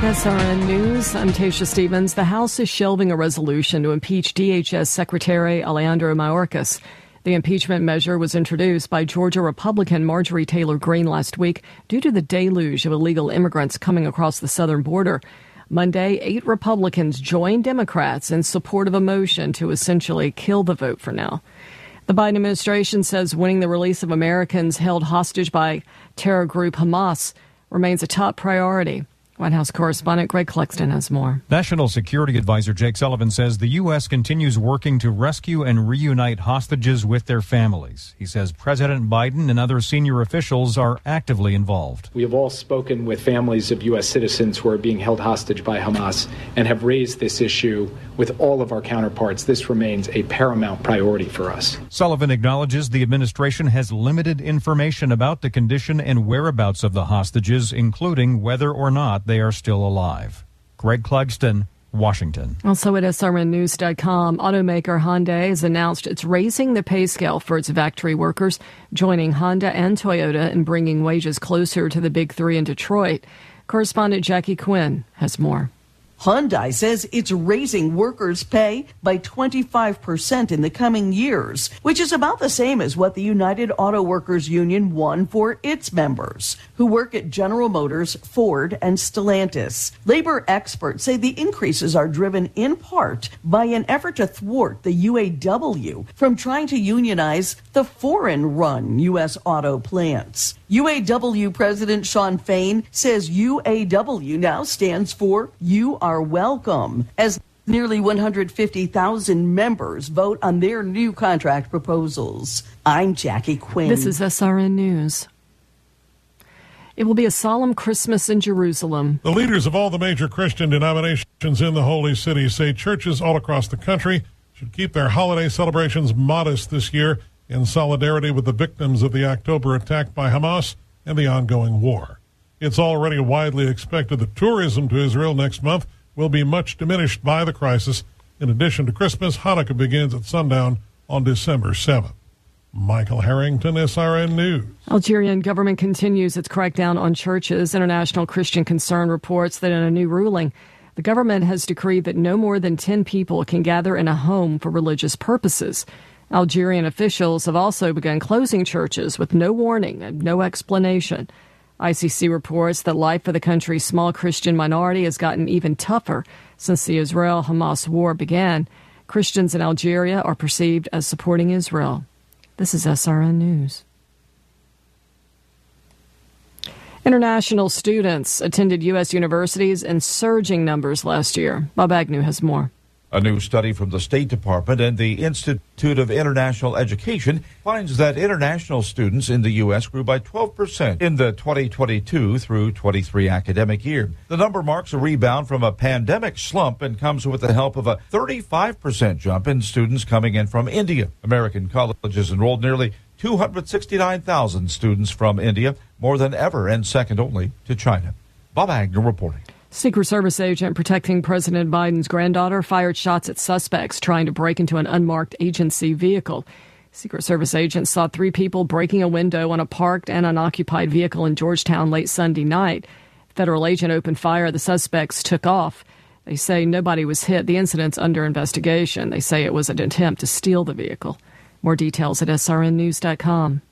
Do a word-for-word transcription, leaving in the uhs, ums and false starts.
With S R N News, I'm Tasha Stevens. The House is shelving a resolution to impeach D H S Secretary Alejandro Mayorkas. The impeachment measure was introduced by Georgia Republican Marjorie Taylor Greene last week due to the deluge of illegal immigrants coming across the southern border. Monday, eight Republicans joined Democrats in support of a motion to essentially kill the vote for now. The Biden administration says winning the release of Americans held hostage by terror group Hamas remains a top priority. White House correspondent Greg Clugston has more. National Security Advisor Jake Sullivan says the U S continues working to rescue and reunite hostages with their families. He says President Biden and other senior officials are actively involved. We have all spoken with families of U S citizens who are being held hostage by Hamas and have raised this issue with all of our counterparts. This remains a paramount priority for us. Sullivan acknowledges the administration has limited information about the condition and whereabouts of the hostages, including whether or not they are still alive. Greg Clugston, Washington. Also at S R N News dot com, automaker Hyundai has announced it's raising the pay scale for its factory workers, joining Honda and Toyota in bringing wages closer to the big three in Detroit. Correspondent Jackie Quinn has more. Hyundai says it's raising workers' pay by twenty-five percent in the coming years, which is about the same as what the United Auto Workers Union won for its members, who work at General Motors, Ford, and Stellantis. Labor experts say the increases are driven in part by an effort to thwart the U A W from trying to unionize the foreign-run U S auto plants. U A W President Shawn Fain says U A W now stands for You Are Welcome, as nearly one hundred fifty thousand members vote on their new contract proposals. I'm Jackie Quinn. This is S R N News. It will be a solemn Christmas in Jerusalem. The leaders of all the major Christian denominations in the Holy City say churches all across the country should keep their holiday celebrations modest this year in solidarity with the victims of the October attack by Hamas and the ongoing war. It's already widely expected that tourism to Israel next month will be much diminished by the crisis. In addition to Christmas, Hanukkah begins at sundown on December seventh. Michael Harrington, S R N News. Algerian government continues its crackdown on churches. International Christian Concern reports that in a new ruling, the government has decreed that no more than ten people can gather in a home for religious purposes. Algerian officials have also begun closing churches with no warning and no explanation. I C C reports that life for the country's small Christian minority has gotten even tougher since the Israel-Hamas war began. Christians in Algeria are perceived as supporting Israel. This is S R N News. International students attended U S universities in surging numbers last year. Bob Agnew has more. A new study from the State Department and the Institute of International Education finds that international students in the U S grew by twelve percent in the twenty twenty-two through twenty-three academic year. The number marks a rebound from a pandemic slump and comes with the help of a thirty-five percent jump in students coming in from India. American colleges enrolled nearly two hundred sixty-nine thousand students from India, more than ever and second only to China. Bob Agnew reporting. Secret Service agent protecting President Biden's granddaughter fired shots at suspects trying to break into an unmarked agency vehicle. Secret Service agents saw three people breaking a window on a parked and unoccupied vehicle in Georgetown late Sunday night. The federal agent opened fire. The suspects took off. They say nobody was hit. The incident's under investigation. They say it was an attempt to steal the vehicle. More details at S R N News dot com.